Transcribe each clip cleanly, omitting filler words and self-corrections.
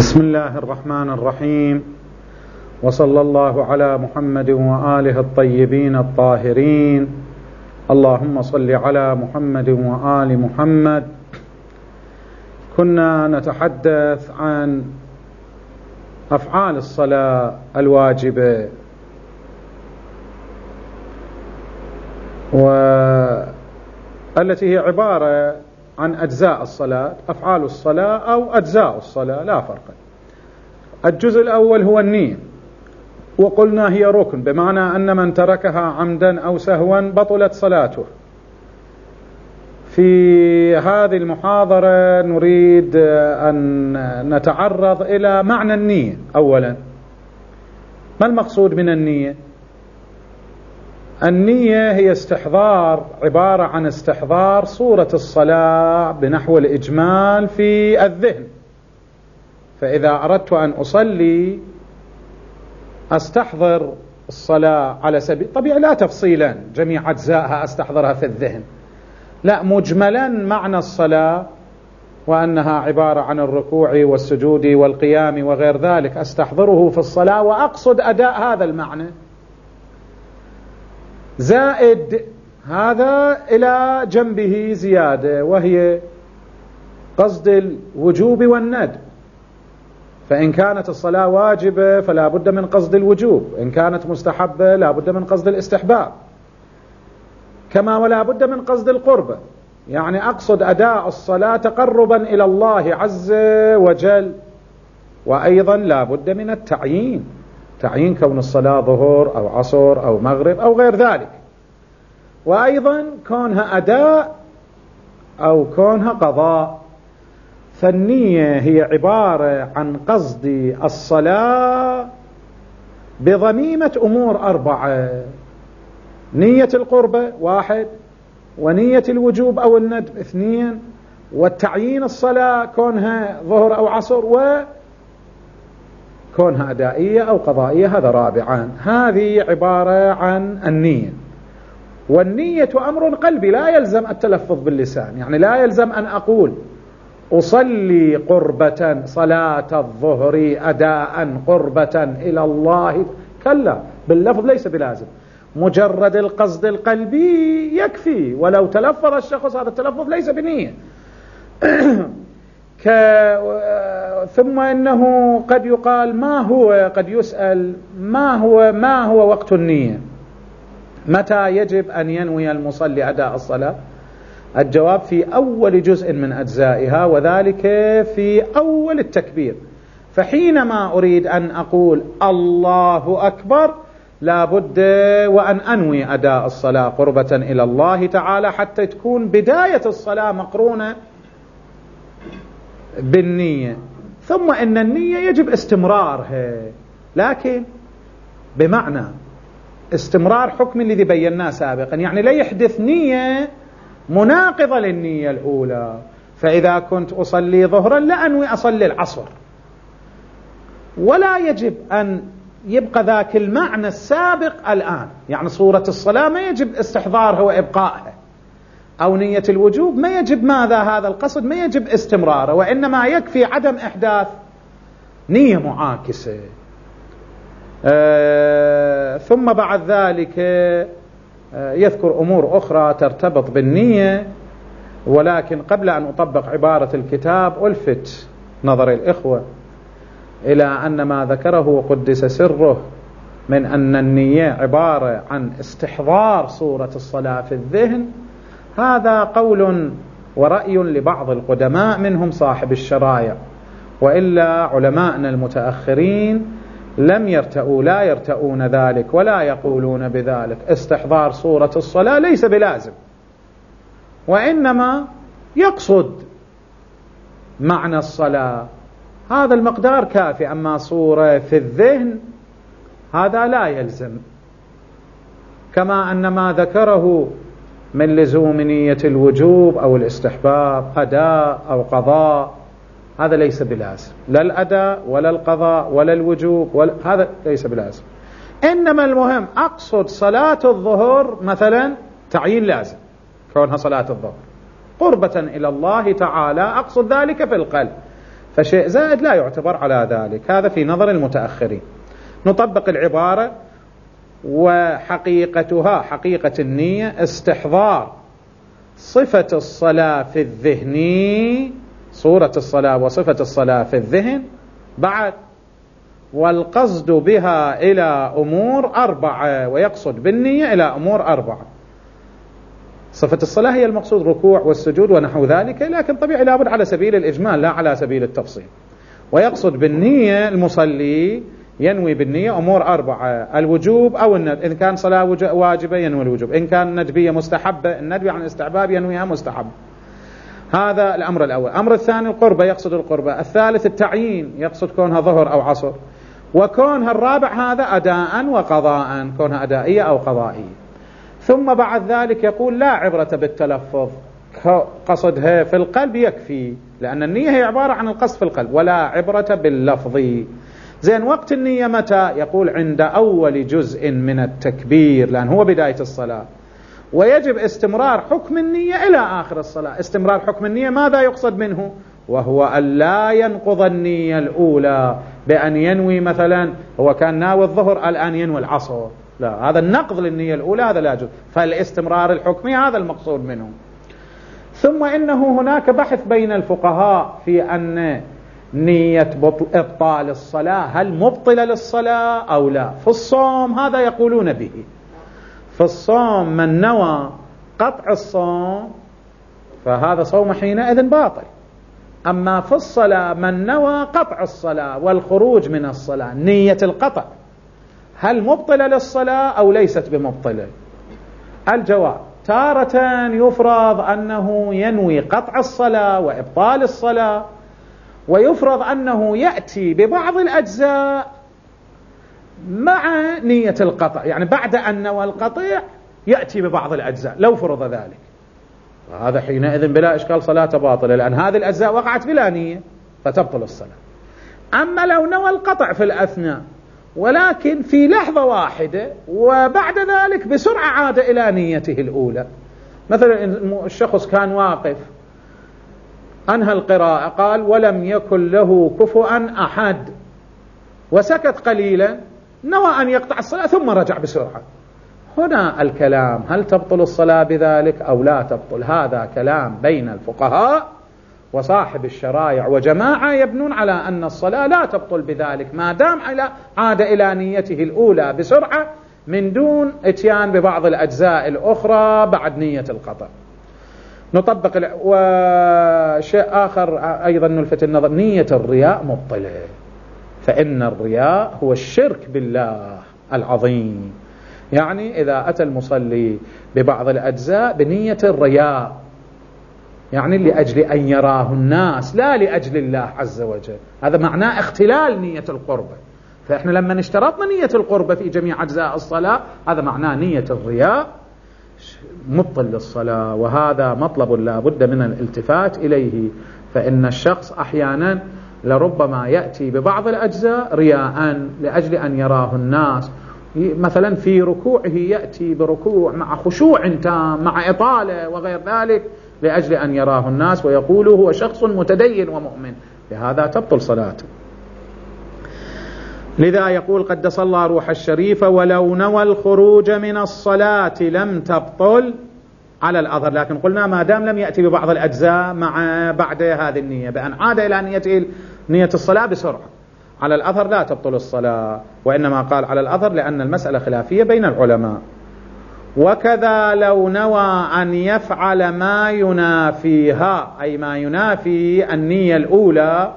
بسم الله الرحمن الرحيم، وصلى الله على محمد وآله الطيبين الطاهرين. اللهم صل على محمد وآل محمد. كنا نتحدث عن أفعال الصلاة الواجبة والتي هي عبارة عن أجزاء الصلاة، أفعال الصلاة أو أجزاء الصلاة لا فرق. الجزء الأول هو النية، وقلنا هي ركن، بمعنى أن من تركها عمدا أو سهوا بطلت صلاته. في هذه المحاضرة نريد أن نتعرض إلى معنى النية. أولا، ما المقصود من النية؟ النية هي عبارة عن استحضار صورة الصلاة بنحو الإجمال في الذهن. فإذا أردت أن أصلي أستحضر الصلاة على سبيل طبيعي، لا تفصيلا جميع أجزائها أستحضرها في الذهن، لا، مجملا معنى الصلاة وأنها عبارة عن الركوع والسجود والقيام وغير ذلك، أستحضره في الصلاة وأقصد أداء هذا المعنى. زائد هذا إلى جنبه زيادة، وهي قصد الوجوب والندب. فإن كانت الصلاة واجبة فلا بد من قصد الوجوب، إن كانت مستحبة لا بد من قصد الاستحباب، كما ولا بد من قصد القربة، يعني أقصد أداء الصلاة تقربا إلى الله عز وجل. وأيضا لا بد من التعيين، تعيين كون الصلاة ظهر أو عصر أو مغرب أو غير ذلك، وأيضا كونها أداء أو كونها قضاء. فالنية هي عبارة عن قصد الصلاة بضميمة أمور 4: نية القربة 1، ونية الوجوب أو الندب 2، والتعيين الصلاة كونها ظهر أو عصر، وكونها أدائية أو قضائية هذا 4. هذه عبارة عن النية. والنية أمر قلبي، لا يلزم التلفظ باللسان، يعني لا يلزم أن أقول أصلي قربة صلاة الظهر أداء قربة إلى الله، كلا، باللفظ ليس بلازم، مجرد القصد القلبي يكفي، ولو تلفظ الشخص هذا التلفظ ليس بنية. ثم إنه قد يقال قد يسأل ما هو وقت النية؟ متى يجب أن ينوي المصلي أداء الصلاة؟ الجواب في أول جزء من أجزائها، وذلك في أول التكبير. فحينما أريد أن أقول الله أكبر لا بد وأن أنوي أداء الصلاة قربة إلى الله تعالى، حتى تكون بداية الصلاة مقرونة بالنية. ثم إن النية يجب استمرارها، لكن بمعنى استمرار حكم الذي بيناه سابقا، يعني لا يحدث نية مناقضة للنية الأولى. فإذا كنت أصلي ظهرا لا أنوي أصلي العصر، ولا يجب أن يبقى ذاك المعنى السابق الآن، يعني صورة الصلاة ما يجب استحضارها وإبقائها، أو نية الوجوب ما يجب هذا القصد ما يجب استمراره، وإنما يكفي عدم إحداث نية معاكسة. ثم بعد ذلك يذكر أمور أخرى ترتبط بالنية. ولكن قبل أن أطبق عبارة الكتاب ألفت نظر الإخوة إلى أن ما ذكره قدس سره من أن النية عبارة عن استحضار صورة الصلاة في الذهن، هذا قول ورأي لبعض القدماء منهم صاحب الشرايع، وإلا علماءنا المتأخرين لا يرتؤون ذلك ولا يقولون بذلك. استحضار صورة الصلاة ليس بلازم، وإنما يقصد معنى الصلاة، هذا المقدار كافي. أما صورة في الذهن هذا لا يلزم، كما أن ما ذكره من لزوم نية الوجوب أو الاستحباب أداء أو قضاء هذا ليس بلازم، لا الأداء ولا القضاء ولا الوجوب هذا ليس بلازم. إنما المهم أقصد صلاة الظهر مثلا تعيين لازم، كونها صلاة الظهر قربة إلى الله تعالى، أقصد ذلك في القلب. فشيء زائد لا يعتبر على ذلك. هذا في نظر المتأخرين. نطبق العبارة: وحقيقتها، حقيقة النية، استحضار صفة الصلاة في الذهن، صورة الصلاة وصفة الصلاة في الذهن، بعد والقصد بها إلى أمور 4، ويقصد بالنية إلى أمور 4. صفة الصلاة هي المقصود، ركوع والسجود ونحو ذلك، لكن طبيعي لابد على سبيل الإجمال لا على سبيل التفصيل. ويقصد بالنية المصلي ينوي بالنية أمور 4: الوجوب أو الندب، إن كان صلاة واجبة ينوي الوجوب، إن كان ندبية مستحبة، الندب عن الاستحباب ينويها مستحب. هذا الأمر الأول. الأمر الثاني القربة، يقصد القربة. الثالث التعيين، يقصد كونها ظهر أو عصر. وكونها الرابع هذا أداء وقضاء، كونها أدائية أو قضائية. ثم بعد ذلك يقول: لا عبرة بالتلفظ، قصدها في القلب يكفي، لأن النية هي عبارة عن القصد في القلب، ولا عبرة باللفظ. زين، وقت النية متى؟ يقول: عند أول جزء من التكبير، لأن هو بداية الصلاة، ويجب استمرار حكم النية إلى آخر الصلاة. استمرار حكم النية ماذا يقصد منه؟ وهو أن لا ينقض النية الأولى بأن ينوي مثلا هو كان ناوي الظهر الآن ينوي العصر، لا، هذا النقض للنية الأولى، هذا لا يجوز. فالاستمرار الحكمي هذا المقصود منه. ثم إنه هناك بحث بين الفقهاء في أن نية إبطال الصلاة هل مبطلة للصلاة أو لا. في الصوم هذا يقولون به، في الصوم من نوى قطع الصوم فهذا صوم حينئذ باطل. أما في الصلاة من نوى قطع الصلاة والخروج من الصلاة، نية القطع هل مبطلة للصلاة أو ليست بمبطلة؟ الجواب: تارة يفرض أنه ينوي قطع الصلاة وإبطال الصلاة، ويفرض أنه يأتي ببعض الأجزاء مع نية القطع، يعني بعد أن نوى القطع يأتي ببعض الأجزاء لو فرض ذلك، وهذا حينئذ بلا إشكال صلاة باطلة، لأن هذه الأجزاء وقعت بلا نية فتبطل الصلاة. أما لو نوى القطع في الأثناء ولكن في لحظة واحدة وبعد ذلك بسرعة عاد إلى نيته الأولى، مثلا الشخص كان واقف أنهى القراءة قال: ولم يكن له كفوا أحد، وسكت قليلا، نوى أن يقطع الصلاة ثم رجع بسرعة. هنا الكلام: هل تبطل الصلاة بذلك أو لا تبطل؟ هذا كلام بين الفقهاء وصاحب الشرائع، وجماعة يبنون على أن الصلاة لا تبطل بذلك ما دام عاد إلى نيته الأولى بسرعة من دون اتيان ببعض الأجزاء الأخرى بعد نية القطع. نطبق وشيء آخر أيضا نلفت النظر: نية الرياء مبطلة، فإن الرياء هو الشرك بالله العظيم. يعني إذا أتى المصلي ببعض الأجزاء بنية الرياء، يعني لأجل أن يراه الناس لا لأجل الله عز وجل، هذا معناه اختلال نية القربة. فإحنا لما اشترطنا نية القربة في جميع أجزاء الصلاة هذا معناه نية الرياء مبطل للصلاة، وهذا مطلب لا بد من الالتفات إليه. فإن الشخص أحيانا لربما يأتي ببعض الأجزاء رياء لأجل أن يراه الناس، مثلا في ركوعه يأتي بركوع مع خشوع تام مع إطالة وغير ذلك لأجل أن يراه الناس ويقول هو شخص متدين ومؤمن، بهذا تبطل صلاته. لذا يقول قدس الله روح الشريف: ولو نوى الخروج من الصلاة لم تبطل على الأظهر. لكن قلنا ما دام لم يأتي ببعض الأجزاء مع بعد هذه النية بأن عاد إلى نية الصلاة بسرعة، على الأظهر لا تبطل الصلاة. وإنما قال على الأظهر لأن المسألة خلافية بين العلماء. وكذا لو نوى أن يفعل ما ينافيها، أي ما ينافي النية الأولى،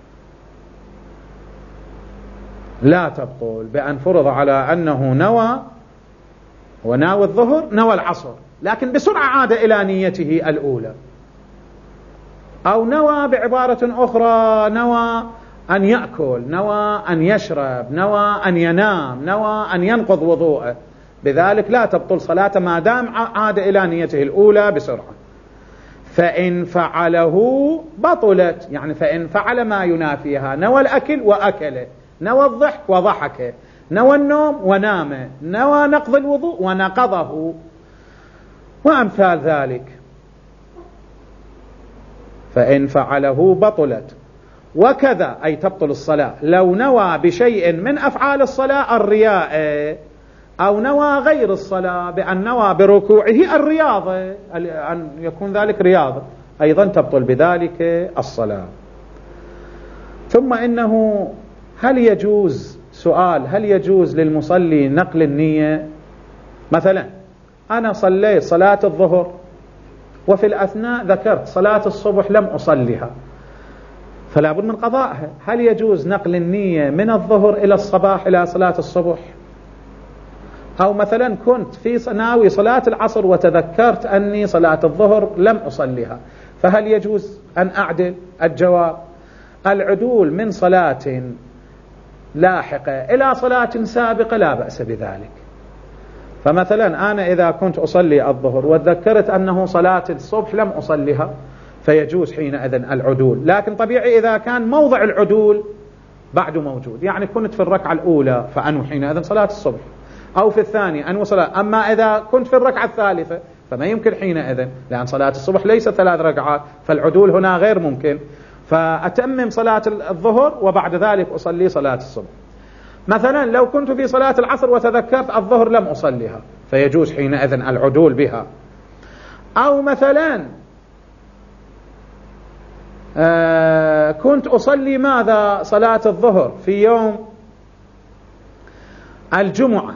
لا تبطل، بأن فرض على أنه نوى وناوي الظهر نوى العصر لكن بسرعة عاد إلى نيته الأولى، أو نوى بعبارة أخرى نوى أن يأكل، نوى أن يشرب، نوى أن ينام، نوى أن ينقض وضوءه، بذلك لا تبطل صلاته ما دام عاد إلى نيته الأولى بسرعة. فإن فعله بطلت، يعني فإن فعل ما ينافيها، نوى الأكل وأكله، نوى الضحك وضحكه، نوى النوم ونام، نوى نقض الوضوء ونقضه، وأمثال ذلك، فإن فعله بطلت. وكذا أي تبطل الصلاة لو نوى بشيء من أفعال الصلاة الرياء، أو نوى غير الصلاة بأن نوى بركوعه الرياضة، أن يكون ذلك رياضة، أيضا تبطل بذلك الصلاة. ثم إنه هل يجوز للمصلي نقل النية؟ مثلا أنا صليت صلاة الظهر وفي الأثناء ذكرت صلاة الصبح لم أصليها، فلا بد من قضائها. هل يجوز نقل النية من الظهر إلى الصباح إلى صلاة الصبح؟ أو مثلا كنت في ناوي صلاة العصر وتذكرت أني صلاة الظهر لم أصليها، فهل يجوز أن أعدل؟ الجواب: العدول من صلاة لاحقة إلى صلاة سابقة لا بأس بذلك. فمثلا أنا إذا كنت أصلي الظهر وتذكرت أنه صلاة الصبح لم أصليها فيجوز حينئذ العدول، لكن طبيعي إذا كان موضع العدول بعده موجود، يعني كنت في الركعة الأولى فأنوي حينئذ صلاة الصبح، أو في الثانية أنوي صلاة. أما إذا كنت في الركعة الثالثة فما يمكن حينئذ، لأن صلاة الصبح ليست 3 ركعات، فالعدول هنا غير ممكن، فأتمم صلاة الظهر وبعد ذلك أصلي صلاة الصبح. مثلا لو كنت في صلاة العصر وتذكرت الظهر لم أصليها فيجوز حينئذ العدول بها. أو مثلا كنت أصلي ماذا؟ صلاة الظهر في يوم الجمعة،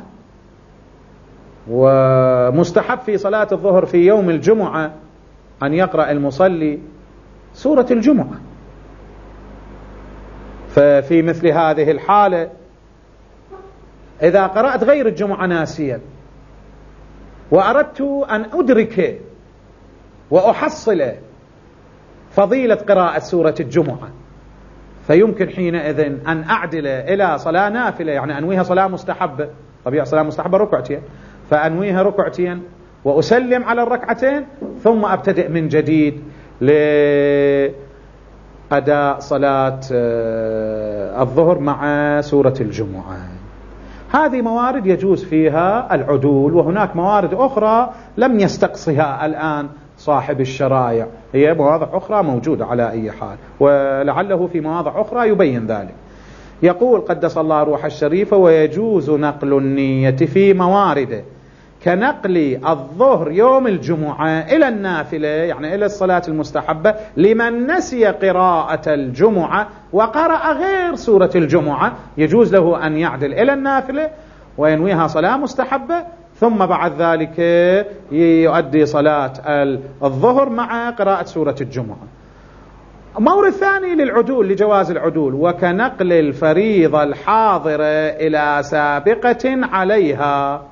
ومستحب في صلاة الظهر في يوم الجمعة أن يقرأ المصلي سورة الجمعة، ففي مثل هذه الحالة إذا قرأت غير الجمعة ناسيا وأردت أن أدرك وأحصل فضيلة قراءة سورة الجمعة فيمكن حينئذ أن أعدل إلى صلاة نافلة، يعني أنويها صلاة مستحبة، طبيعة صلاة مستحبة ركعتين، فأنويها ركعتين وأسلم على الركعتين ثم أبتدئ من جديد لأداء صلاة الظهر مع سورة الجمعة. هذه موارد يجوز فيها العدول، وهناك موارد أخرى لم يستقصها الآن صاحب الشرائع، هي مواضع أخرى موجودة على أي حال، ولعله في مواضع أخرى يبين ذلك. يقول قدس الله روح الشريفة: ويجوز نقل النية في موارده كنقل الظهر يوم الجمعة إلى النافلة، يعني إلى الصلاة المستحبة، لمن نسي قراءة الجمعة وقرأ غير سورة الجمعة، يجوز له أن يعدل إلى النافلة وينويها صلاة مستحبة، ثم بعد ذلك يؤدي صلاة الظهر مع قراءة سورة الجمعة. مورد ثاني للعدول، لجواز العدول: وكنقل الفريضة الحاضرة إلى سابقة عليها.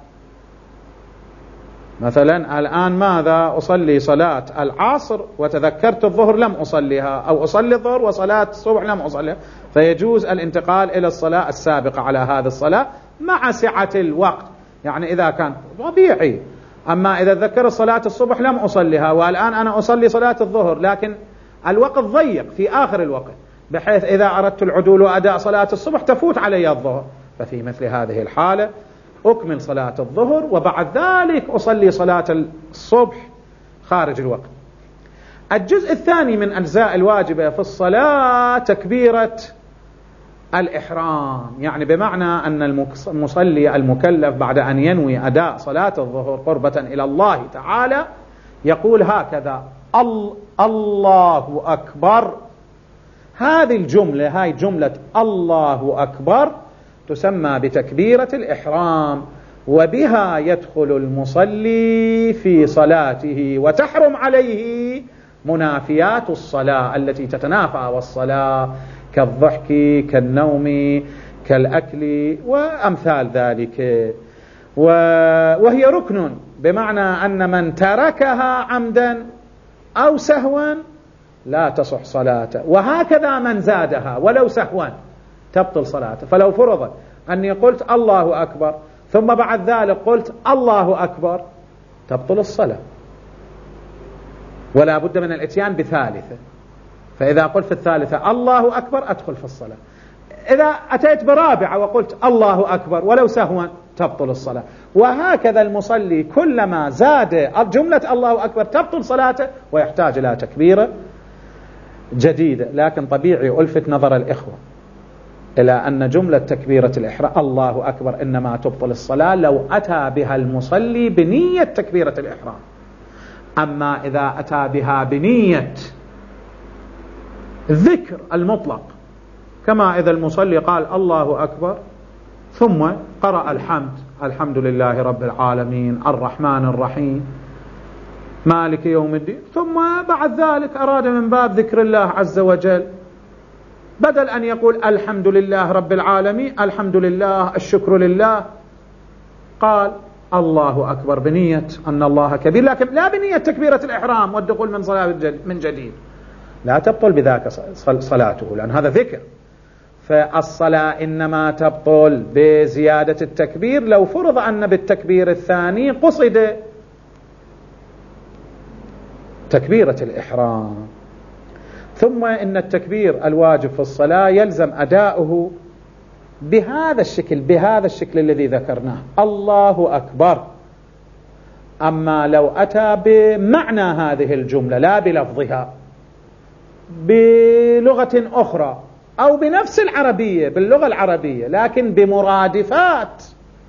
مثلا الآن ماذا؟ أصلي صلاة العصر وتذكرت الظهر لم أصليها، أو أصلي الظهر وصلاة الصبح لم أصليها، فيجوز الانتقال إلى الصلاة السابقة على هذه الصلاة مع سعة الوقت، يعني إذا كان طبيعي. أما إذا ذكر صلاة الصبح لم أصليها والآن أنا أصلي صلاة الظهر لكن الوقت ضيق في آخر الوقت، بحيث إذا أردت العدول وأداء صلاة الصبح تفوت علي الظهر، ففي مثل هذه الحالة أكمل صلاة الظهر وبعد ذلك أصلي صلاة الصبح خارج الوقت. الجزء الثاني من أجزاء الواجبة في الصلاة تكبيرة الإحرام، يعني بمعنى أن المصلي المكلف بعد أن ينوي أداء صلاة الظهر قربة إلى الله تعالى يقول هكذا: الله أكبر. هذه الجملة، هاي جملة الله أكبر، تسمى بتكبيرة الإحرام، وبها يدخل المصلي في صلاته وتحرم عليه منافيات الصلاة التي تتنافى والصلاة، كالضحك كالنوم كالأكل وأمثال ذلك، وهي ركن، بمعنى أن من تركها عمدا أو سهوا لا تصح صلاته، وهكذا من زادها ولو سهوا تبطل صلاته. فلو فرض أني قلت الله أكبر ثم بعد ذلك قلت الله أكبر تبطل الصلاة، ولا بد من الاتيان بثالثة، فإذا قلت في الثالثة الله أكبر أدخل في الصلاة. إذا أتيت برابعة وقلت الله أكبر ولو سهوا تبطل الصلاة، وهكذا المصلي كلما زاد جملة الله أكبر تبطل صلاته ويحتاج إلى تكبيرة جديدة، لكن طبيعي ألفت نظر الإخوة إلى أن جملة تكبيرة الإحرام الله أكبر إنما تبطل الصلاة لو أتى بها المصلي بنية تكبيرة الإحرام. أما إذا أتى بها بنية الذكر المطلق، كما إذا المصلي قال الله أكبر ثم قرأ الحمد لله رب العالمين الرحمن الرحيم مالك يوم الدين، ثم بعد ذلك أراد من باب ذكر الله عز وجل بدل أن يقول الحمد لله رب العالمين الحمد لله الشكر لله، قال الله أكبر بنية أن الله كبير، لكن لا بنية تكبيرة الإحرام والدخول من صلاة من جديد، لا تبطل بذاك صلاته، لأن هذا ذكر. فالصلاة إنما تبطل بزيادة التكبير لو فرض أن بالتكبير الثاني قصد تكبيرة الإحرام. ثم إن التكبير الواجب في الصلاة يلزم أداؤه بهذا الشكل الذي ذكرناه، الله أكبر. أما لو أتى بمعنى هذه الجملة لا بلفظها بلغة أخرى أو بنفس العربية باللغة العربية لكن بمرادفات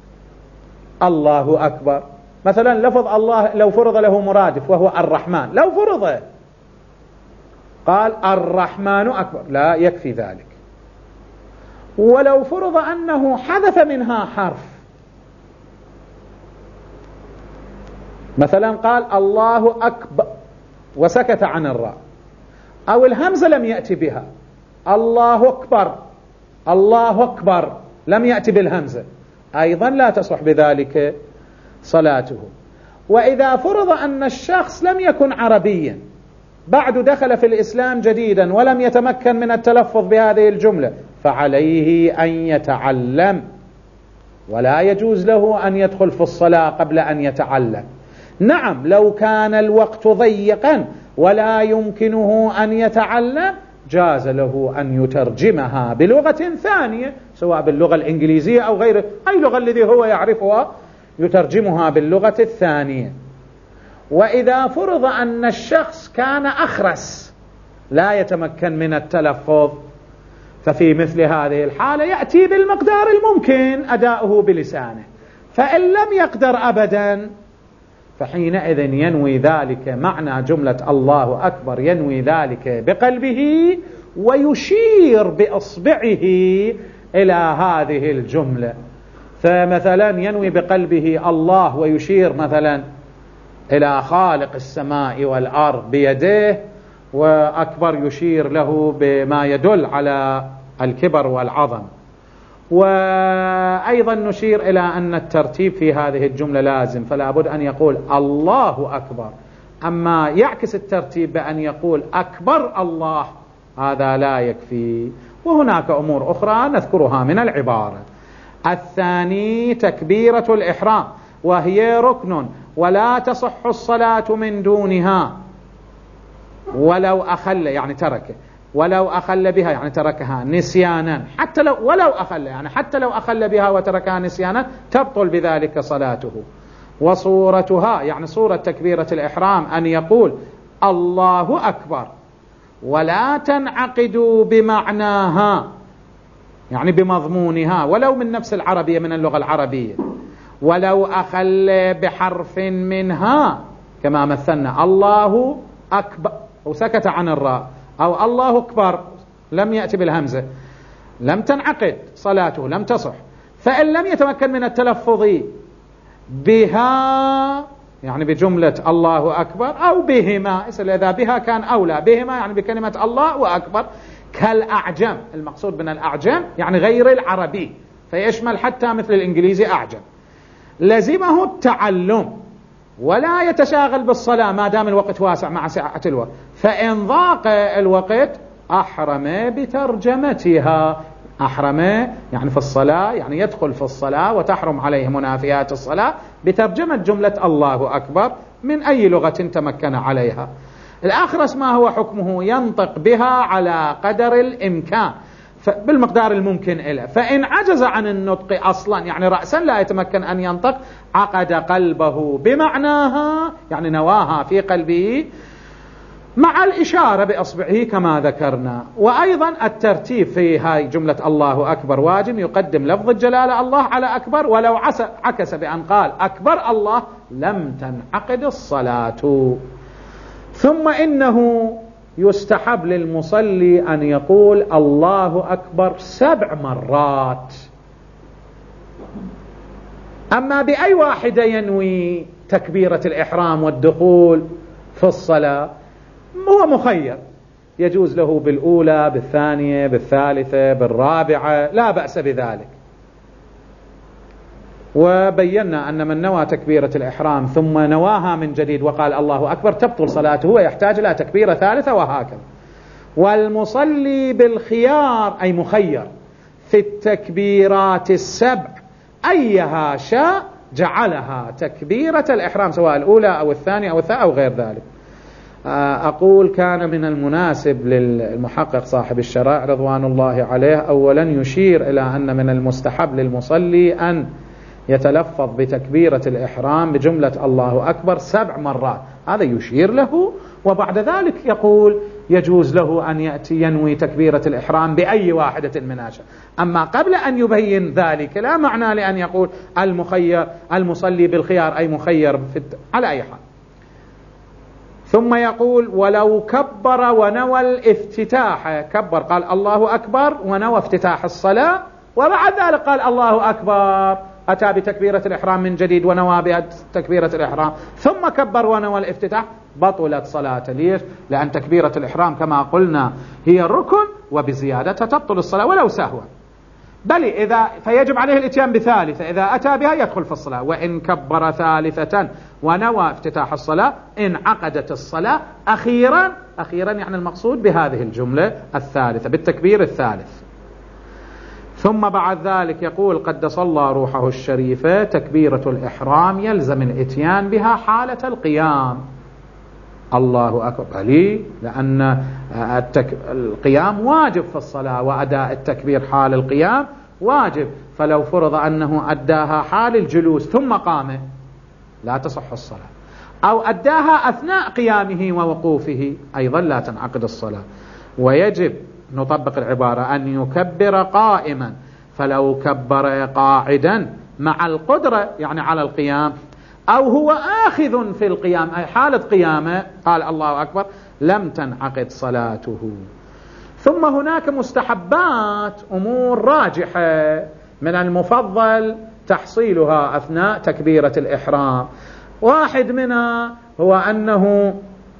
الله أكبر، مثلا لفظ الله لو فرض له مرادف وهو الرحمن، لو فرض قال الرحمن أكبر لا يكفي ذلك. ولو فرض أنه حذف منها حرف، مثلا قال الله أكبر وسكت عن الراء، أو الهمزة لم يأتي بها الله أكبر الله أكبر لم يأتي بالهمزة، أيضا لا تصح بذلك صلاته. وإذا فرض أن الشخص لم يكن عربيا بعد دخل في الإسلام جديدا ولم يتمكن من التلفظ بهذه الجملة فعليه أن يتعلم، ولا يجوز له أن يدخل في الصلاة قبل أن يتعلم. نعم لو كان الوقت ضيقا ولا يمكنه أن يتعلم جاز له أن يترجمها بلغة ثانية سواء باللغة الإنجليزية أو غيره، أي لغة الذي هو يعرفها يترجمها باللغة الثانية. وإذا فرض أن الشخص كان أخرس لا يتمكن من التلفظ ففي مثل هذه الحالة يأتي بالمقدار الممكن أداؤه بلسانه، فإن لم يقدر أبدا فحينئذ ينوي ذلك معنى جملة الله أكبر، ينوي ذلك بقلبه ويشير بإصبعه إلى هذه الجملة. فمثلا ينوي بقلبه الله ويشير مثلا إلى خالق السماء والأرض بيديه، وأكبر يشير له بما يدل على الكبر والعظم. وأيضا نشير إلى أن الترتيب في هذه الجملة لازم، فلا بد أن يقول الله أكبر. أما يعكس الترتيب بأن يقول أكبر الله هذا لا يكفي. وهناك أمور أخرى نذكرها من العبارة. الثاني تكبيرة الإحرام، وهي ركن ولا تصح الصلاة من دونها ولو أخل يعني تركه، ولو أخل بها يعني تركها نسيانا، حتى لو أخل بها وتركها نسيانا تبطل بذلك صلاته. وصورتها يعني صورة تكبيرة الإحرام أن يقول الله أكبر ولا تنعقد بمعناها يعني بمضمونها ولو من نفس العربية من اللغة العربية، ولو أخل بحرف منها كما مثلنا الله أكبر وسكت عن الراء، أو الله أكبر لم يأتي بالهمزة لم تنعقد صلاته لم تصح. فإن لم يتمكن من التلفظ بها يعني بجملة الله أكبر أو بهما، إذا بها كان أولى، بهما يعني بكلمة الله وأكبر كالأعجم، المقصود من الأعجم يعني غير العربي فيشمل حتى مثل الإنجليزي أعجم، لزمه التعلم ولا يتشاغل بالصلاة ما دام الوقت واسع مع سعة الوقت. فإن ضاق الوقت أحرم بترجمتها، أحرم يعني في الصلاة يعني يدخل في الصلاة وتحرم عليه منافيات الصلاة بترجمة جملة الله أكبر من أي لغة تمكن عليها. الأخرس ما هو حكمه؟ ينطق بها على قدر الإمكان بالمقدار الممكن له، فإن عجز عن النطق أصلا يعني رأسا لا يتمكن أن ينطق عقد قلبه بمعناها يعني نواها في قلبه مع الإشارة بأصبعه كما ذكرنا. وأيضا الترتيب في هاي جملة الله أكبر واجب، يقدم لفظ الجلالة الله على أكبر، ولو عكس بأن قال أكبر الله لم تنعقد الصلاة. ثم إنه يستحب للمصلي أن يقول الله أكبر 7 مرات. أما بأي واحدة ينوي تكبيرة الإحرام والدخول في الصلاة هو مخير، يجوز له بالأولى، بالثانية، بالثالثة، بالرابعة، لا بأس بذلك. وبينا أن من نوى تكبيرة الإحرام ثم نواها من جديد وقال الله أكبر تبطل صلاته ويحتاج إلى تكبيرة ثالثة وهكذا. والمصلي بالخيار أي مخير في التكبيرات 7 أيها شاء جعلها تكبيرة الإحرام، سواء الأولى أو الثانية أو الثالثة أو غير ذلك. أقول كان من المناسب للمحقق صاحب الشرائع رضوان الله عليه أولا يشير إلى أن من المستحب للمصلي أن يتلفظ بتكبيرة الإحرام بجملة الله أكبر 7 مرات، هذا يشير له. وبعد ذلك يقول يجوز له أن يأتي ينوي تكبيرة الإحرام بأي واحدة من عشر. أما قبل أن يبين ذلك لا معنى لأن يقول المصلي بالخيار أي مخير على أي حال. ثم يقول ولو كبر ونوى الافتتاح، كبر قال الله أكبر ونوى افتتاح الصلاة، وبعد ذلك قال الله أكبر أتى بتكبيرة الإحرام من جديد ونوى بتكبيرة الإحرام ثم كبر ونوى الافتتاح، بطلت صلاة. ليش؟ لأن تكبيرة الإحرام كما قلنا هي الركن وبزيادتها تبطل الصلاة ولو سهوا، بل فيجب عليه الاتيان بثالثة، إذا أتى بها يدخل في الصلاة. وإن كبر ثالثة ونوى افتتاح الصلاة انعقدت الصلاة أخيرا يعني المقصود بهذه الجملة الثالثة بالتكبير الثالث. ثم بعد ذلك يقول قدس الله روحه الشريفة تكبيرة الإحرام يلزم الاتيان بها حالة القيام. الله أكبر لي، لأن القيام واجب في الصلاة، وأداء التكبير حال القيام واجب، فلو فرض أنه أداها حال الجلوس ثم قام لا تصح الصلاة، أو أداها أثناء قيامه ووقوفه أيضا لا تنعقد الصلاة. ويجب نطبق العبارة أن يكبر قائما، فلو كبر قاعدا مع القدرة يعني على القيام، أو هو آخذ في القيام أي حالة قيامه قال الله أكبر لم تنعقد صلاته. ثم هناك مستحبات أمور راجحة من المفضل تحصيلها أثناء تكبيرة الإحرام. واحد منها هو أنه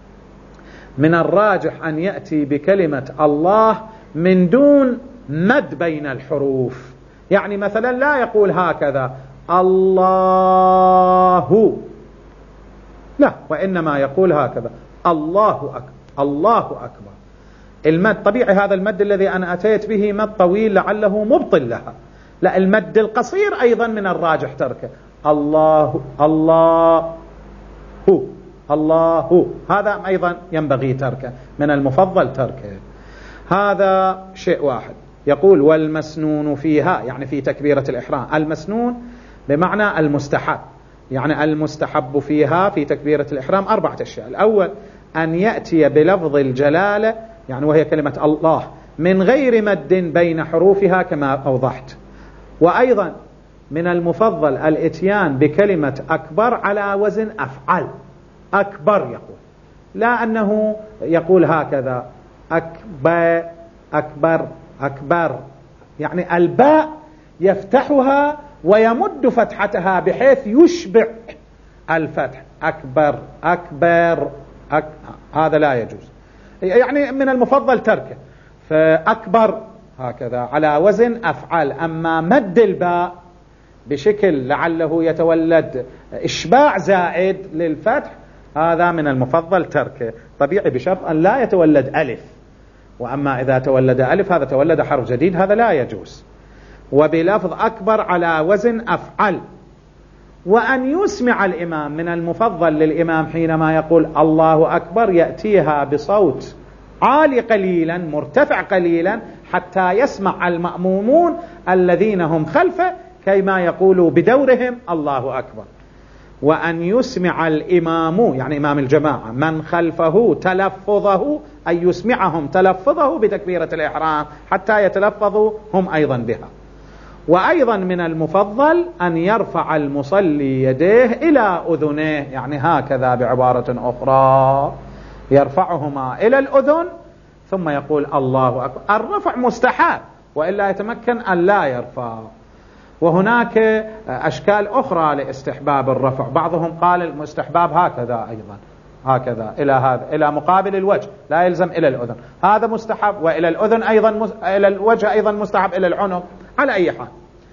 من الراجح أن يأتي بكلمة الله من دون مد بين الحروف، يعني مثلا لا يقول هكذا الله، لا، وإنما يقول هكذا الله أكبر الله أكبر. المد طبيعي هذا المد الذي أنا أتيت به مد طويل لعله مبطل لها، لا، المد القصير أيضا من الراجح تركه، الله الله الله، هذا أيضا ينبغي تركه، من المفضل تركه. هذا شيء واحد. يقول والمسنون فيها يعني في تكبيرة الإحرام، المسنون بمعنى المستحب، يعني المستحب فيها في تكبيرة الإحرام 4 أشياء. الأول أن يأتي بلفظ الجلالة يعني وهي كلمة الله من غير مد بين حروفها كما أوضحت. وأيضا من المفضل الاتيان بكلمة أكبر على وزن أفعل، أكبر يقول، لا أنه يقول هكذا أكبر أكبر أكبر، يعني الباء يفتحها ويمد فتحتها بحيث يشبع الفتح، أكبر أكبر هذا لا يجوز، يعني من المفضل تركه. فأكبر هكذا على وزن أفعل. أما مد الباء بشكل لعله يتولد إشباع زائد للفتح هذا من المفضل تركه، طبيعي بشرط أن لا يتولد ألف، وأما إذا تولد ألف هذا تولد حرف جديد هذا لا يجوز. وبلفظ أكبر على وزن أفعل. وأن يسمع الإمام، من المفضل للإمام حينما يقول الله أكبر يأتيها بصوت عالي قليلا مرتفع قليلا حتى يسمع المأمومون الذين هم خلفه كيما يقولوا بدورهم الله أكبر. وأن يسمع الإمام يعني إمام الجماعة من خلفه تلفظه، أي يسمعهم تلفظه بتكبيرة الإحرام حتى يتلفظوا هم أيضا بها. وأيضا من المفضل أن يرفع المصلي يديه إلى أذنيه، يعني هكذا بعبارة أخرى يرفعهما إلى الأذن ثم يقول الله أكبر. الرفع مستحب وإلا يتمكن أن لا يرفع. وهناك أشكال أخرى لاستحباب الرفع، بعضهم قال المستحباب هكذا أيضا، هكذا إلى هذا إلى مقابل الوجه، لا يلزم إلى الأذن، هذا مستحب، وإلى الأذن أيضا إلى الوجه أيضا مستحب، إلى العنق، على أي حال.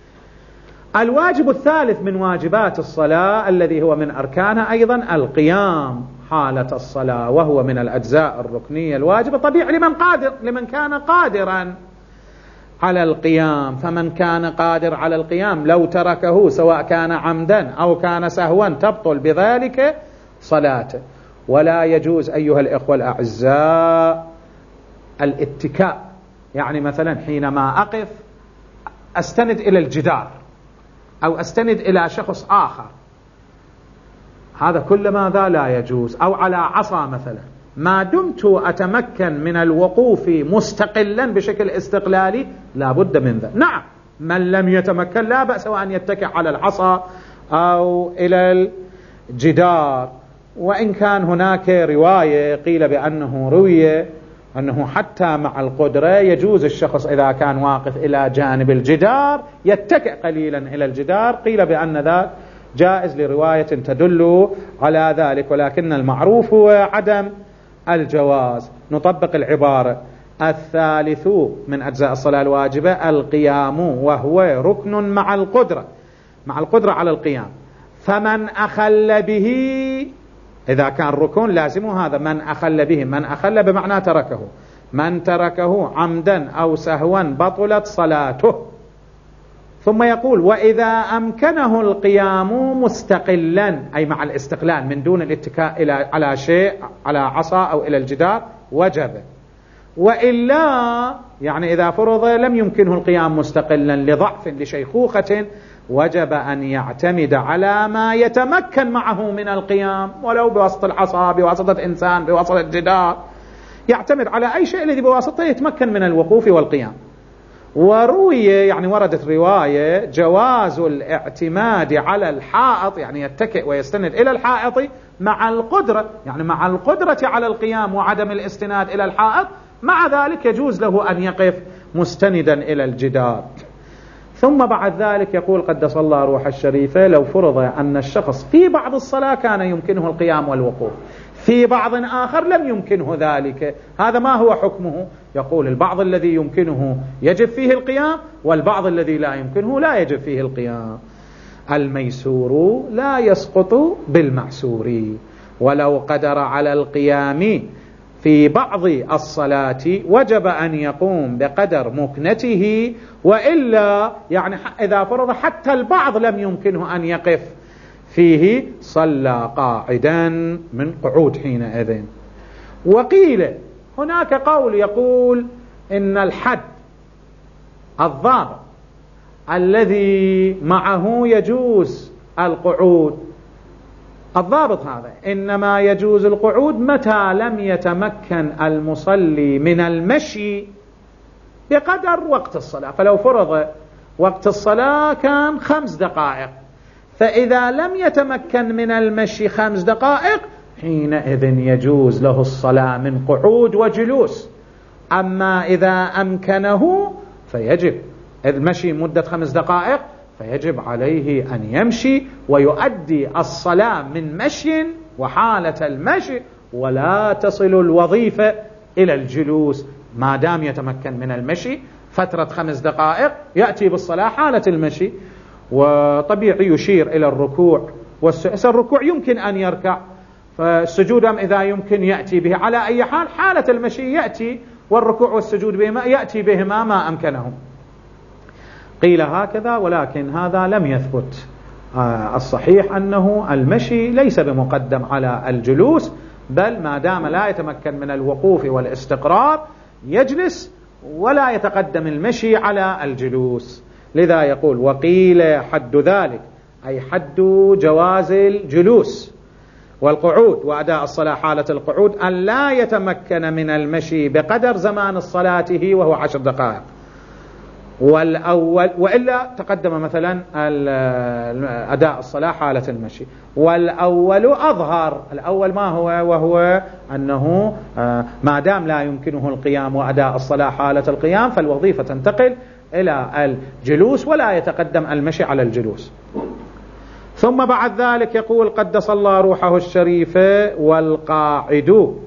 الواجب الثالث من واجبات الصلاة الذي هو من أركانها أيضا القيام حالة الصلاة، وهو من الأجزاء الركنية الواجبة طبيعي لمن كان قادرا على القيام. فمن كان قادر على القيام لو تركه سواء كان عمدا أو كان سهوا تبطل بذلك صلاته. ولا يجوز أيها الإخوة الأعزاء الاتكاء، يعني مثلا حينما أقف أستند إلى الجدار أو أستند إلى شخص آخر، هذا كل ماذا لا يجوز، أو على عصا مثلا، ما دمت أتمكن من الوقوف مستقلا بشكل استقلالي لا بد من ذلك. نعم من لم يتمكن لا بأس وأن يتكئ على العصا أو إلى الجدار. وإن كان هناك رواية قيل بأنه روي أنه حتى مع القدرة يجوز الشخص إذا كان واقف إلى جانب الجدار يتكئ قليلا إلى الجدار، قيل بأن ذا جائز لرواية تدل على ذلك، ولكن المعروف هو عدم الجواز. نطبق العبارة: الثالث من أجزاء الصلاة الواجبة القيام، وهو ركن مع القدرة على القيام. فمن أخل به، إذا كان ركن لازم هذا، من أخل به، من أخل بمعنى تركه، من تركه عمدا أو سهوا بطلت صلاته. ثم يقول: وإذا أمكنه القيام مستقلا، أي مع الاستقلال من دون الاتكاء على شيء، على عصا أو إلى الجدار، وجب. وإلا يعني إذا فرض لم يمكنه القيام مستقلا لضعف لشيخوخة، وجب أن يعتمد على ما يتمكن معه من القيام، ولو بواسطة العصا، بواسطة إنسان، بواسطة الجدار، يعتمد على أي شيء الذي بواسطته يتمكن من الوقوف والقيام. وروي يعني وردت رواية جواز الاعتماد على الحائط، يعني يتكئ ويستند إلى الحائط مع القدرة، يعني مع القدرة على القيام وعدم الاستناد إلى الحائط، مع ذلك يجوز له أن يقف مستندا إلى الجدار. ثم بعد ذلك يقول قدس الله روح الشريفة: لو فرض أن الشخص في بعض الصلاة كان يمكنه القيام والوقوف، في بعض آخر لم يمكنه ذلك، هذا ما هو حكمه؟ يقول: البعض الذي يمكنه يجب فيه القيام، والبعض الذي لا يمكنه لا يجب فيه القيام. الميسور لا يسقط بالمعسور، ولو قدر على القيام في بعض الصلاة وجب أن يقوم بقدر مكنته، وإلا يعني إذا فرض حتى البعض لم يمكنه أن يقف فيه صلى قاعدا من قعود حينئذ. وقيل هناك قول يقول إن الحد الضابط الذي معه يجوز القعود، الضابط هذا إنما يجوز القعود متى لم يتمكن المصلي من المشي بقدر وقت الصلاة. فلو فرض وقت الصلاة كان 5 دقائق، فإذا لم يتمكن من المشي 5 دقائق حينئذ يجوز له الصلاة من قعود وجلوس. أما إذا أمكنه فيجب المشي مدة 5 دقائق، فيجب عليه أن يمشي ويؤدي الصلاة من مشي وحالة المشي، ولا تصل الوظيفة إلى الجلوس ما دام يتمكن من المشي فترة 5 دقائق، يأتي بالصلاة حالة المشي. وطبيعي يشير إلى الركوع الركوع يمكن أن يركع، فالسجود إذا يمكن يأتي به، على أي حال حالة المشي يأتي، والركوع والسجود بهما يأتي بهما ما أمكنهم. قيل هكذا، ولكن هذا لم يثبت. الصحيح أنه المشي ليس بمقدم على الجلوس، بل ما دام لا يتمكن من الوقوف والاستقرار يجلس ولا يتقدم المشي على الجلوس. لذا يقول: وقيل حد ذلك أي حد جواز الجلوس والقعود وأداء الصلاة حالة القعود أن لا يتمكن من المشي بقدر زمان صلاته وهو 10 دقائق، والأول وإلا تقدم مثلا أداء الصلاة حالة المشي، والأول أظهر. الأول ما هو؟ وهو أنه ما دام لا يمكنه القيام وأداء الصلاة حالة القيام فالوظيفة تنتقل إلى الجلوس ولا يتقدم المشي على الجلوس. ثم بعد ذلك يقول قدس الله روحه الشريف: والقاعد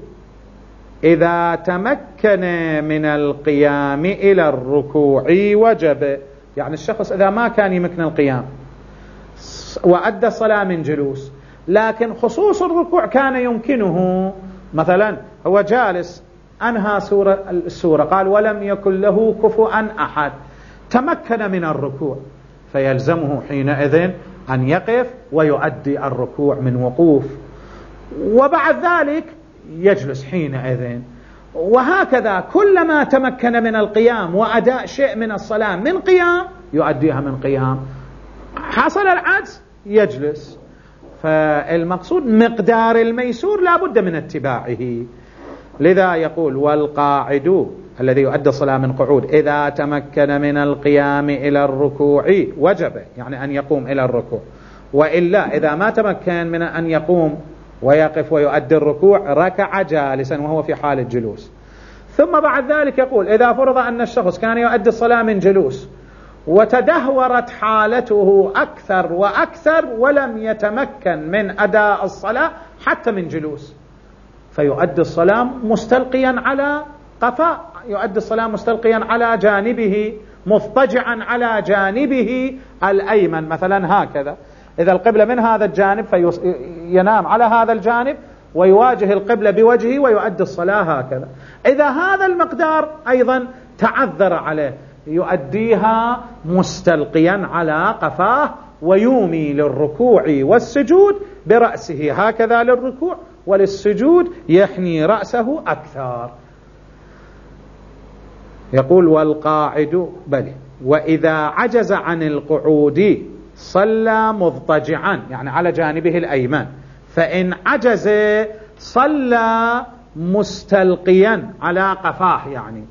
إذا تمكن من القيام إلى الركوع وجب. يعني الشخص إذا ما كان يمكن القيام وأدى الصلاة من جلوس، لكن خصوص الركوع كان يمكنه، مثلا هو جالس أنهى السورة قال ولم يكن له كفوا أحد، تمكن من الركوع، فيلزمه حينئذ أن يقف ويؤدي الركوع من وقوف، وبعد ذلك يجلس حينئذ. وهكذا كلما تمكن من القيام وأداء شيء من الصلاة من قيام يؤديها من قيام، حصل العجز يجلس. فالمقصود مقدار الميسور لا بد من اتباعه. لذا يقول: والقاعد الذي يؤدي الصلاة من قعود إذا تمكن من القيام إلى الركوع وجب، يعني أن يقوم إلى الركوع، وإلا إذا ما تمكن من أن يقوم ويقف ويؤدي الركوع ركع جالسا وهو في حال الجلوس. ثم بعد ذلك يقول: إذا فرض أن الشخص كان يؤدي الصلاة من جلوس وتدهورت حالته أكثر وأكثر ولم يتمكن من أداء الصلاة حتى من جلوس، فيؤدي الصلاة مستلقيا على قفاء، يؤدي الصلاة مستلقيا على جانبه، مضطجعا على جانبه الأيمن مثلا هكذا، إذا القبلة من هذا الجانب فينام على هذا الجانب ويواجه القبلة بوجهه ويؤدي الصلاة هكذا. إذا هذا المقدار أيضا تعذر عليه يؤديها مستلقيا على قفاه ويومي للركوع والسجود برأسه هكذا للركوع، وللسجود يحني رأسه أكثر. يقول: والقاعد بل وإذا عجز عن القعود صلى مضطجعا، يعني على جانبه الأيمن، فإن عجز صلى مستلقيا على قفاه يعني.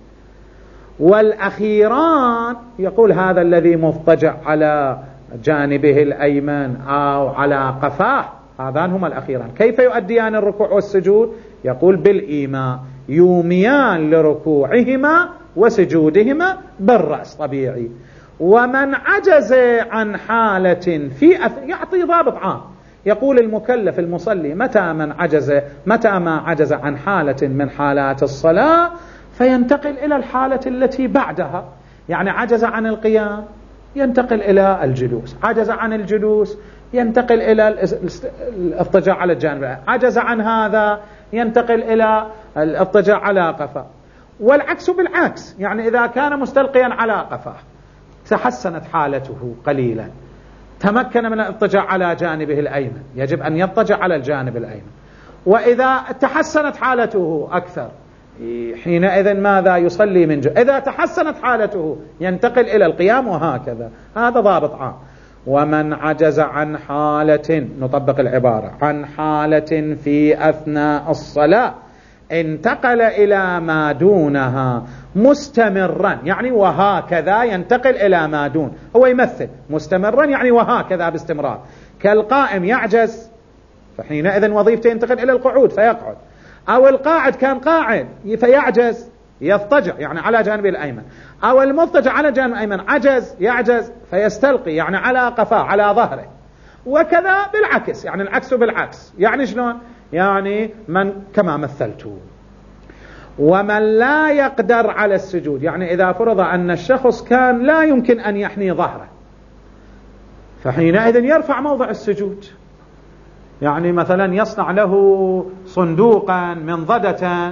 والأخيران يقول هذا الذي مضطجع على جانبه الأيمن أو على قفاه، هذان هما الأخيران. كيف يؤديان الركوع والسجود؟ يقول: بالإيماء، يوميان لركوعهما وسجودهما بالرأس طبيعي. ومن عجز عن حالة يعطي ضابط عام، يقول: المكلف المصلي متى ما عجز عن حالة من حالات الصلاة فينتقل إلى الحالة التي بعدها، يعني عجز عن القيام ينتقل إلى الجلوس، عجز عن الجلوس ينتقل إلى الاضطجاع على الجانب، عجز عن هذا ينتقل إلى الاضطجاع على قفاه. والعكس بالعكس، يعني إذا كان مستلقيا على قفاه تحسنت حالته قليلا تمكن من الاضطجاع على جانبه الأيمن، يجب أن يضطجع على الجانب الأيمن. وإذا تحسنت حالته أكثر حينئذ ماذا؟ يصلي من جلوس. إذا تحسنت حالته ينتقل إلى القيام، وهكذا. هذا ضابط عام. ومن عجز عن حالة، نطبق العبارة، عن حالة في أثناء الصلاة انتقل إلى ما دونها مستمرا، يعني وهكذا ينتقل إلى ما دون، هو يمثل مستمرا يعني وهكذا باستمرار. كالقائم يعجز فحينئذ وظيفته ينتقل إلى القعود فيقعد، أو القاعد كان قاعد فيعجز يضطجع يعني على جانبه الأيمن، أو المضطجع على جانب الأيمن يعجز فيستلقي يعني على قفاه على ظهره. وكذا بالعكس، يعني العكس بالعكس. يعني شلون؟ يعني من كما مثلته. ومن لا يقدر على السجود، يعني إذا فرض أن الشخص كان لا يمكن أن يحني ظهره فحينئذ يرفع موضع السجود، يعني مثلا يصنع له صندوقا منضدة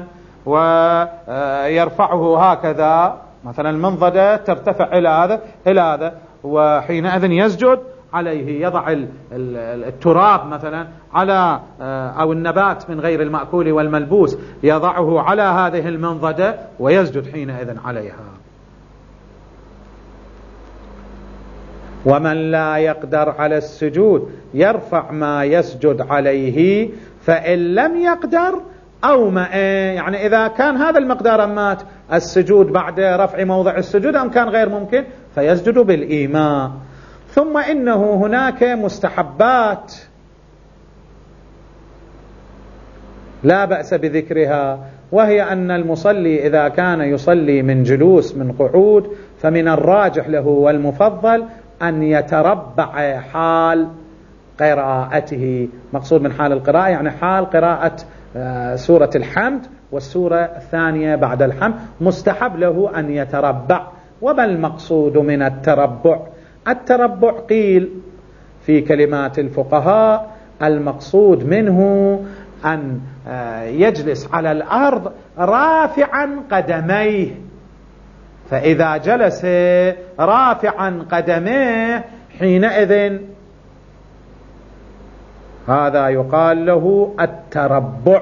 ويرفعه هكذا، مثلا المنضدة ترتفع إلى هذا وحينئذ يسجد عليه، يضع التراب مثلا على أو النبات من غير المأكول والملبوس يضعه على هذه المنضدة ويسجد حينئذ عليها. ومن لا يقدر على السجود يرفع ما يسجد عليه، فإن لم يقدر أومأ، يعني إذا كان هذا المقدار مات السجود بعد رفع موضع السجود أم كان غير ممكن فيسجد بالإيماء. ثم إنه هناك مستحبات لا بأس بذكرها، وهي أن المصلي إذا كان يصلي من جلوس من قعود فمن الراجح له والمفضل أن يتربع حال قراءته. مقصود من حال القراءة يعني حال قراءة سورة الحمد والسورة الثانية بعد الحمد، مستحب له أن يتربع. وما المقصود من التربع؟ التربع قيل في كلمات الفقهاء المقصود منه أن يجلس على الأرض رافعا قدميه، فإذا جلس رافعا قدميه حينئذ هذا يقال له التربع.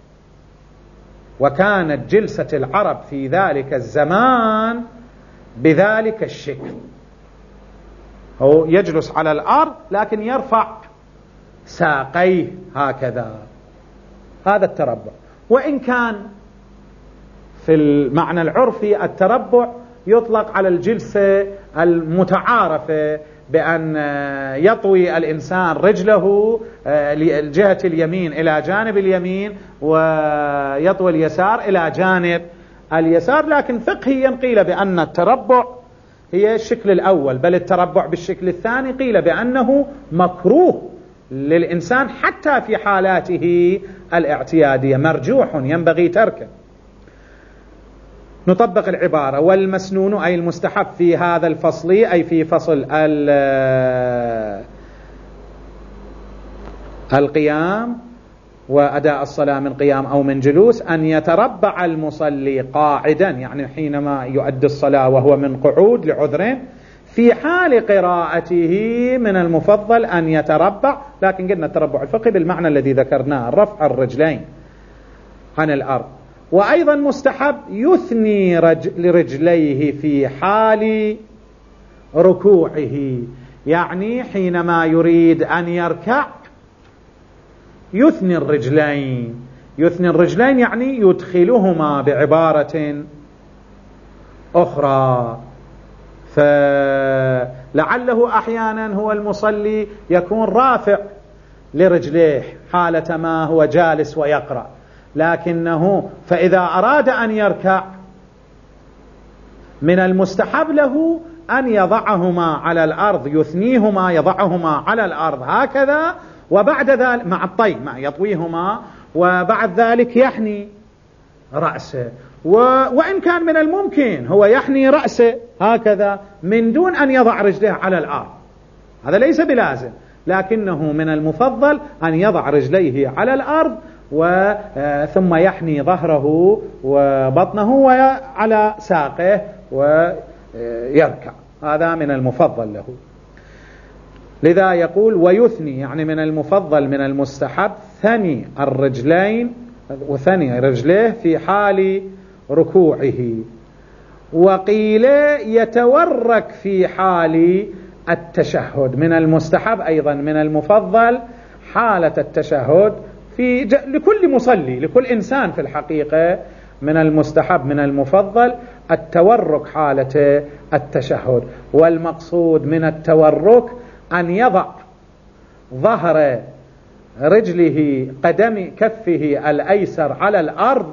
وكانت جلسة العرب في ذلك الزمان بذلك الشكل، هو يجلس على الأرض لكن يرفع ساقيه هكذا، هذا التربع. وإن كان في المعنى العرفي التربع يطلق على الجلسة المتعارفة بأن يطوي الإنسان رجله لجهة اليمين إلى جانب اليمين ويطوي اليسار إلى جانب اليسار، لكن فقهيا قيل بأن التربع هي الشكل الأول، بل التربع بالشكل الثاني قيل بأنه مكروه للإنسان حتى في حالاته الاعتيادية، مرجوح ينبغي تركه. نطبق العبارة: والمسنون أي المستحب في هذا الفصل، أي في فصل القيام وأداء الصلاة من قيام أو من جلوس، أن يتربع المصلي قاعدا، يعني حينما يؤدي الصلاة وهو من قعود لعذرين. في حال قراءته من المفضل أن يتربع، لكن قلنا التربع الفقهي بالمعنى الذي ذكرناه، رفع الرجلين عن الأرض. وأيضا مستحب يثني لرجليه في حال ركوعه، يعني حينما يريد أن يركع يثني الرجلين. يثني الرجلين يعني يدخلهما بعبارة أخرى. فلعله أحيانا هو المصلي يكون رافع لرجليه حالة ما هو جالس ويقرأ، لكنه فإذا أراد أن يركع من المستحب له أن يضعهما على الأرض، يثنيهما يضعهما على الأرض هكذا، وبعد ذلك مع الطي مع يطويهما، وبعد ذلك يحني رأسه. وإن كان من الممكن هو يحني رأسه هكذا من دون أن يضع رجليه على الأرض، هذا ليس بلازم، لكنه من المفضل أن يضع رجليه على الأرض ثم يحني ظهره وبطنه وعلى ساقه ويركع، هذا من المفضل له. لذا يقول ويثني، يعني من المفضل من المستحب ثني الرجلين وثني رجليه في حال ركوعه. وقيل يتورك في حال التشهد، من المستحب أيضا من المفضل حالة التشهد لكل مصلي لكل إنسان في الحقيقة، من المستحب من المفضل التورك حالة التشهد. والمقصود من التورك أن يضع ظهر رجله قدم كفه الأيسر على الأرض،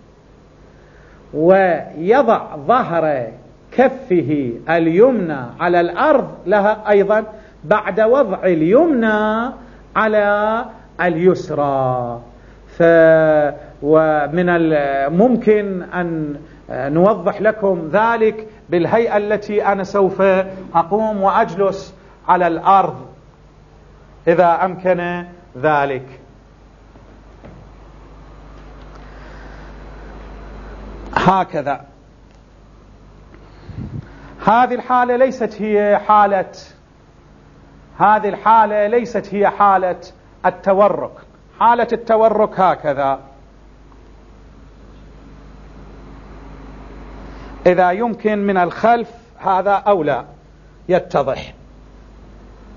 ويضع ظهر كفه اليمنى على الأرض لها أيضا بعد وضع اليمنى على اليسرى. ومن الممكن أن نوضح لكم ذلك بالهيئة التي أنا سوف أقوم وأجلس على الأرض إذا أمكن ذلك. هكذا. هذه الحالة ليست هي حالة التورك. حالة التورك هكذا، إذا يمكن من الخلف هذا أولى يتضح.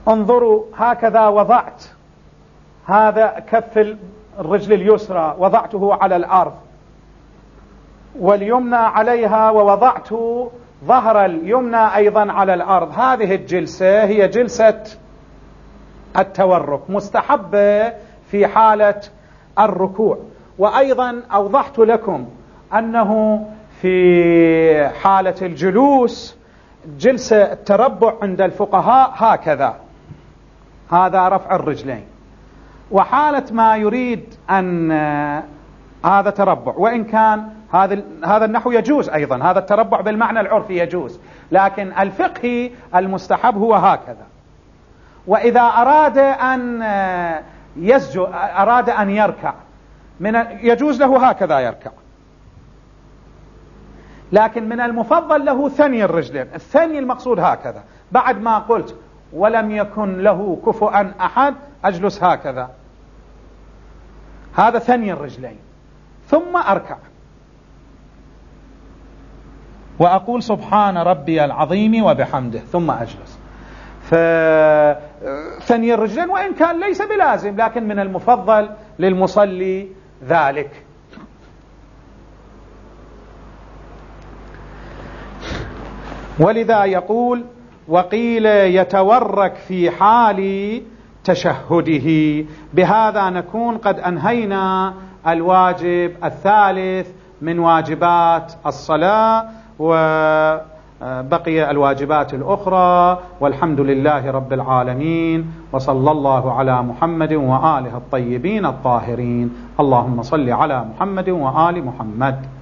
انظروا هكذا وضعت هذا كف الرجل اليسرى وضعته على الأرض واليمنى عليها، ووضعت ظهر اليمنى أيضا على الأرض. هذه الجلسة هي جلسة التورك، مستحبة في حالة الركوع. وأيضا أوضحت لكم أنه في حالة الجلوس جلسة التربع عند الفقهاء هكذا، هذا رفع الرجلين. وحالة ما يريد أن هذا تربع، وإن كان هذا النحو يجوز أيضا، هذا التربع بالمعنى العرفي يجوز، لكن الفقهي المستحب هو هكذا. وإذا أراد أن يسجد، أراد أن يركع، يجوز له هكذا يركع، لكن من المفضل له ثني الرجلين. الثني المقصود هكذا، بعد ما قلت ولم يكن له كفؤا أحد أجلس هكذا، هذا ثني الرجلين، ثم أركع وأقول سبحان ربي العظيم وبحمده ثم أجلس. فثني الرجلين وإن كان ليس بلازم، لكن من المفضل للمصلي ذلك. ولذا يقول وقيل يتورك في حال تشهده. بهذا نكون قد أنهينا الواجب الثالث من واجبات الصلاة، وبقي الواجبات الأخرى. والحمد لله رب العالمين، وصلى الله على محمد وآله الطيبين الطاهرين. اللهم صل على محمد وآل محمد.